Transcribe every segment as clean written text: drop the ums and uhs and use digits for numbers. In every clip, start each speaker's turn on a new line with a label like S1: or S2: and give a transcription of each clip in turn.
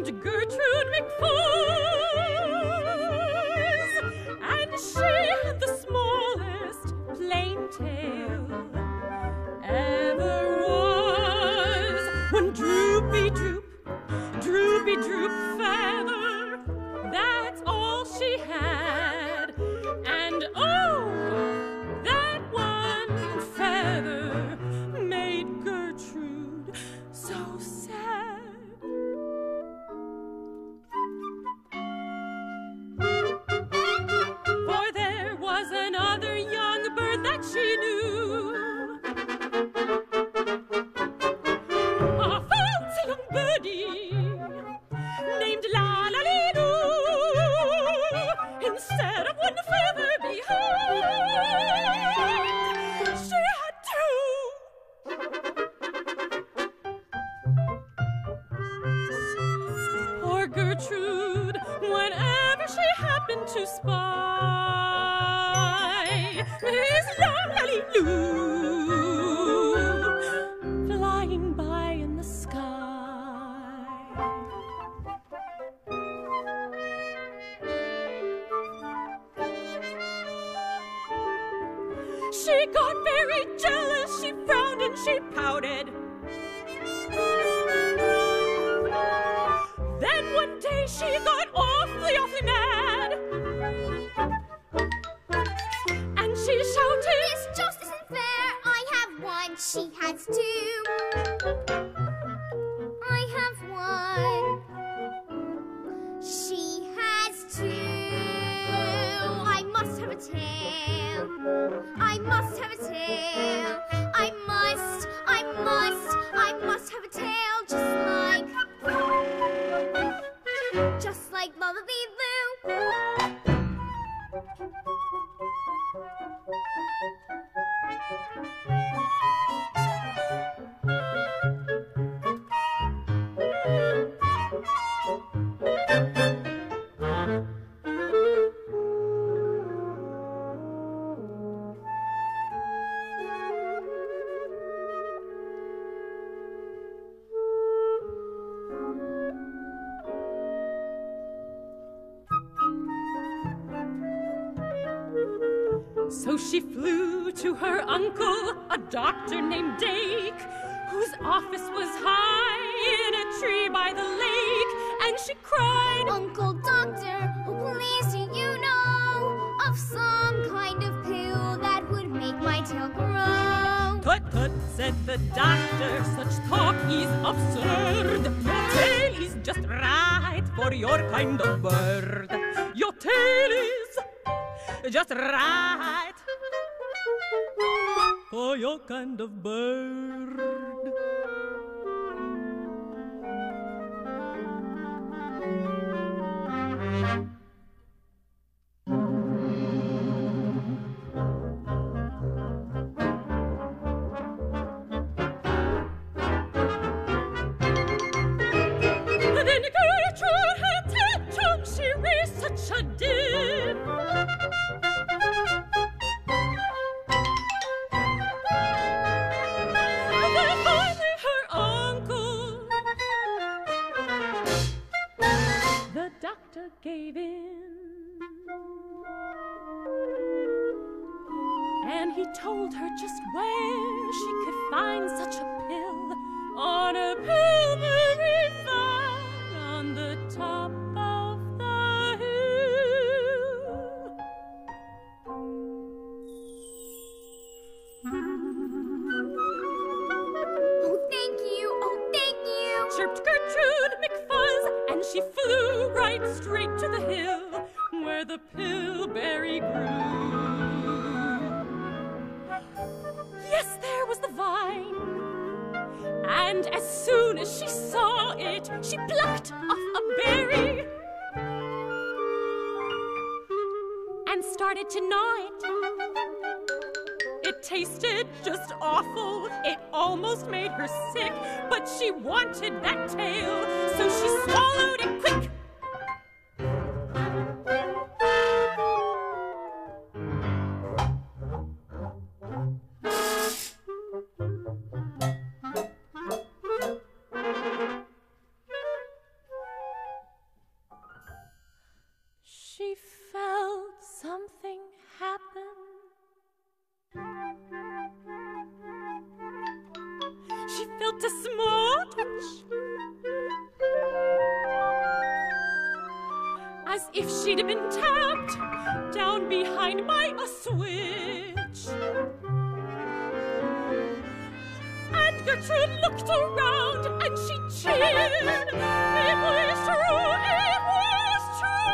S1: named Gertrude McFuzz, and she had the smallest plain tail ever was. One droopy droop, droopy droop feather, that's all she had. And oh, that one feather made Gertrude so sad. For there was another young bird that she knew, a fancy young birdie named La-la-lee-doo. Instead of one feather behind, she had two. Poor Gertrude, whenever she happened to spy Miss La-la-lee-doo flying by in the sky, she got very jealous, she frowned and she pouted. Then one day she got awfully, awfully mad, and she shouted,
S2: This just isn't fair. I have one, she has two. I have one, she has two. I must have a tail. I must have a tail. I must have a tail, just like Lula-lee-Loo.
S1: So she flew to her uncle, a doctor named Dake, whose office was high in a tree by the lake, and she cried,
S2: Uncle Doctor, oh please do you know of some kind of pill that would make my tail grow?
S1: Tut tut, said the doctor, such talk is absurd. Your tail is just right for your kind of bird. Your tail is just right for your kind of bird. Then Gertrude had tantrum, she raised such a din. Then finally her uncle, the doctor, gave in, and he told her just where she could find such a pill on a pillory vine on the top of the hill.
S2: Oh, thank you,
S1: Chirped Gertrude McFuzz, and she flew right straight to the hill where the pillberry grew. Yes, there was the vine, and as soon as she saw it, she plucked off a berry and started to gnaw it. It tasted just awful, it almost made her sick, but she wanted that tail, so she swallowed it quick. felt a small touch, as if she'd been tapped down behind by a switch. And Gertrude looked around and she cheered. It was true, it was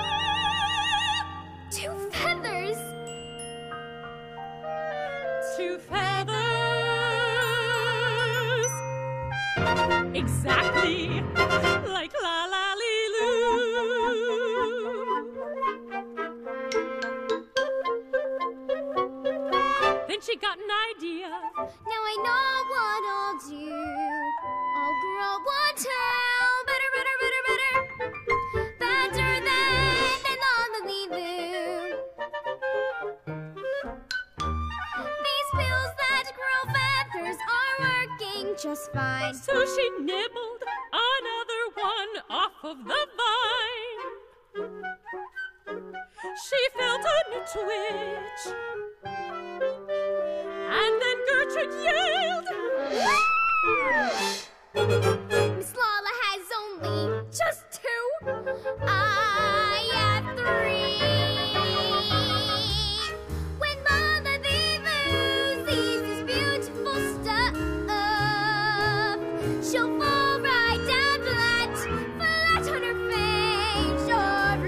S1: true.
S2: 2 feathers.
S1: 2 feathers. Exactly like La La Lee Loo. Then she got an idea.
S2: Now I know what I'll do. I'll grow one tail. Better, better, better, better. Better than La La Lee Loo. These pills that grow feathers are working just fine.
S1: So she nibbled another one off of the vine. She felt a new twitch. And then Gertrude yelled,
S2: Miss Lala has only just 2. I have 3. When Lala Lee Loo sees this beautiful stuff, she'll fall right down flat on her face, sure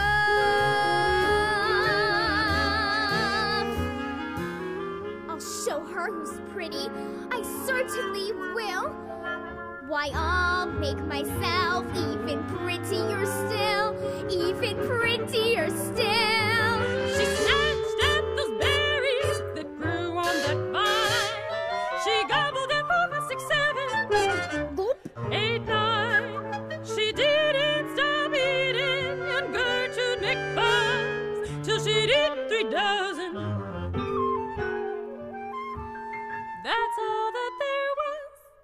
S2: enough. I'll show her who's pretty, I certainly will. Why, I'll make myself even prettier still, even prettier still.
S1: she snatched at those berries that grew on that vine. She gobbled them for 5, 6, 7,
S2: Loop.
S1: 8, 9. She didn't stop eating, and Gertrude McBuzz, till she'd eaten 3 dozen. That's all that there was.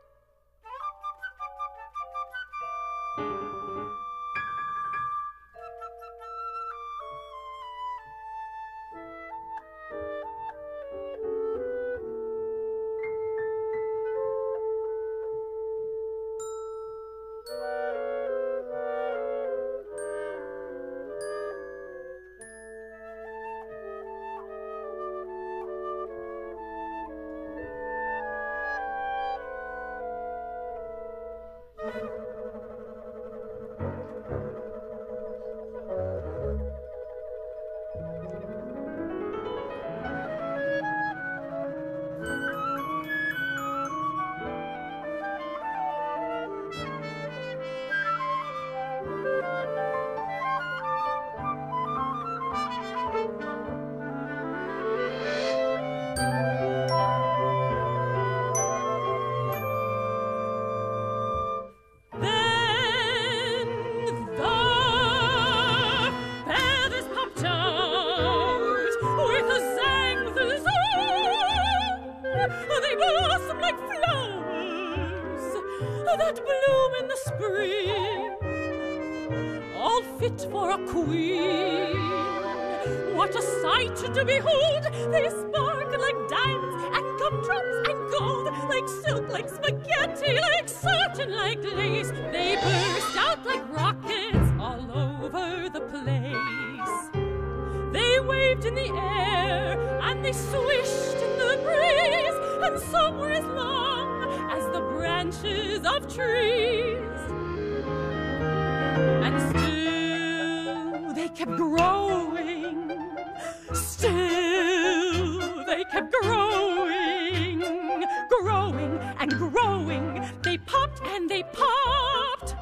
S1: That bloom in the spring, all fit for a queen. What a sight to behold! They sparkle like diamonds and gumdrops and gold, like silk, like spaghetti, like satin, like lace. They burst out like rockets all over the place. They waved in the air and they swished in the breeze, and some were as long as the branches of trees. And still they kept growing. Still they kept growing. Growing and growing. They popped and they popped.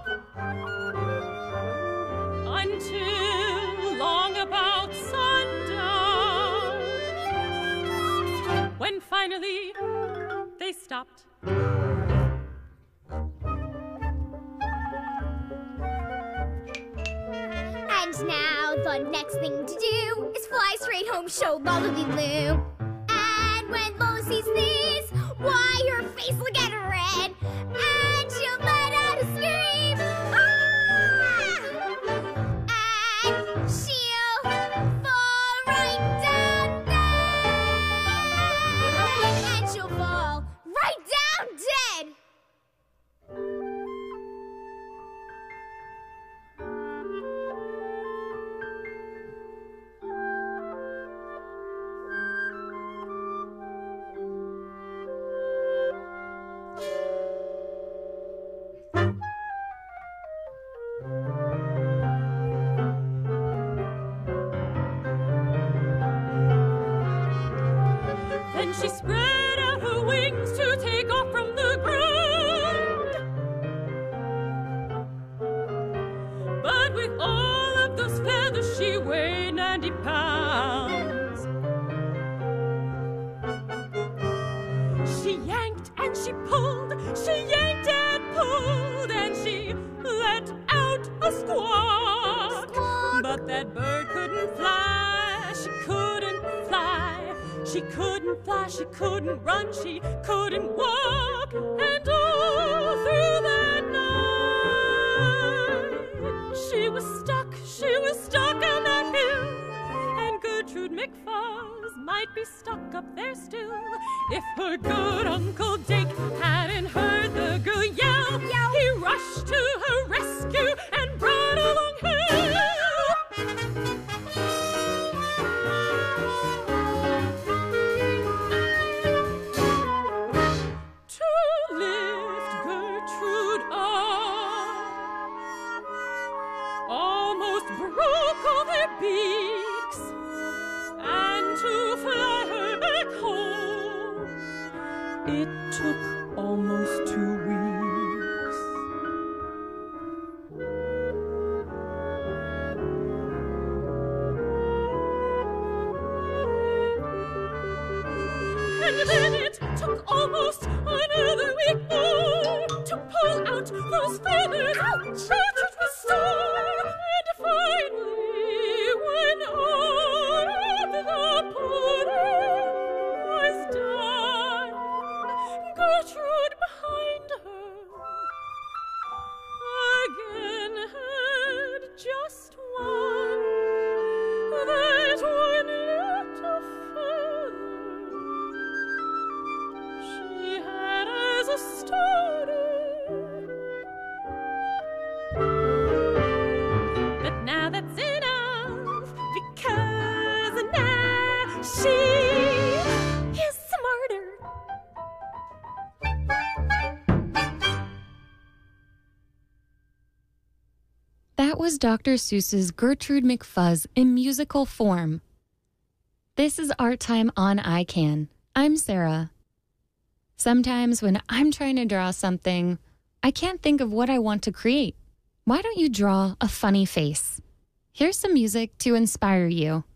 S1: Until long about sundown, when finally they stopped.
S2: And now the next thing to do is fly straight home, show Lala Lee Loo. And when Lola sees this, why, her face will get red, and she'll let out a scream. Ah! And she'll fall right down dead. And she'll fall right down dead.
S1: And with all of those feathers, she weighed 90 pounds. She yanked and she pulled, she yanked and pulled, and she let out a squawk.
S2: Squawk.
S1: But that bird couldn't fly, she couldn't fly. She couldn't fly, she couldn't run, she couldn't walk. And all through that night, she was stuck on that hill. And Gertrude McFuzz might be stuck up there still. If her good Uncle Dick hadn't heard the girl yell, he rushed to her rescue and brought along help. To lift Gertrude up, almost broke all their beaks, and to fly her back home, it took almost 2 weeks. And then it took almost another week more to pull out those feathers. Gertrude was sore. And finally, when all of the pudding was done, Gertrude behind her again had just one, that one little feather she had as a starter. But now that's enough, because now she is smarter.
S3: That was Dr. Seuss's Gertrude McFuzz in musical form. This is Art Time on iCan. I'm Sarah. Sometimes when I'm trying to draw something, I can't think of what I want to create. Why don't you draw a funny face? Here's some music to inspire you.